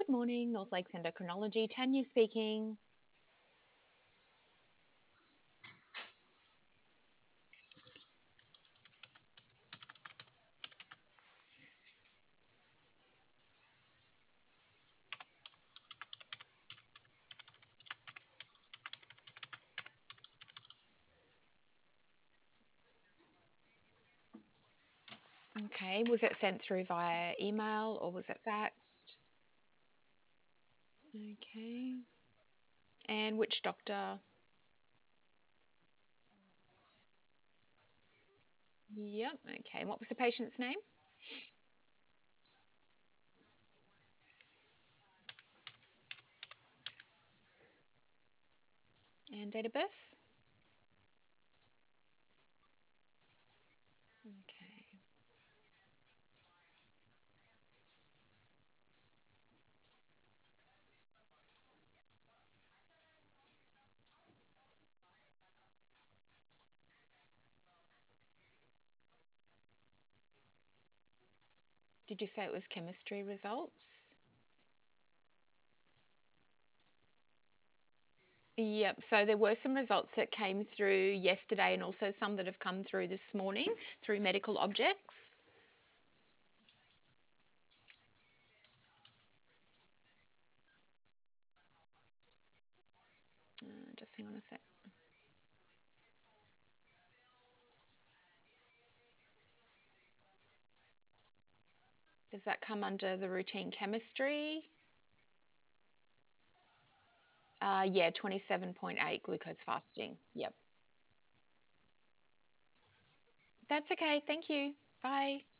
Good morning, North Lakes Endocrinology. Tanya speaking. Okay, was it sent through via email or was it faxed? Okay, and which doctor? Yep, okay. And what was the patient's name and date of birth? Okay. Did you say it was chemistry results? Yep, so there were some results that came through yesterday and also some that have come through this morning through medical objects. Just hang on a sec. Does that come under the routine chemistry? Yeah, 27.8 glucose fasting. Yep. That's okay. Thank you. Bye.